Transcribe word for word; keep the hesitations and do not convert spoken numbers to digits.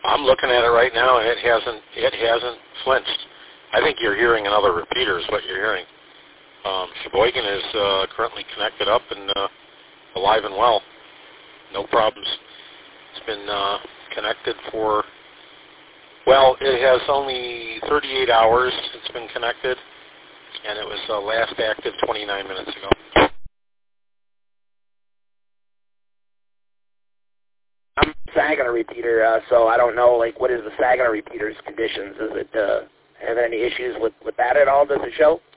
I'm looking at it right now, and it hasn't it hasn't flinched. I think you're hearing another repeater is what you're hearing. Um, Sheboygan is uh, currently connected up and uh, alive and well. No problems. It's been uh, connected for, well, it has only thirty-eight hours it's been connected, and it was uh, last active twenty-nine minutes ago. I'm a Saginaw repeater, uh, so I don't know, like, what is the Saginaw repeater's conditions? Does it uh, have any issues with, with that at all? Does it show?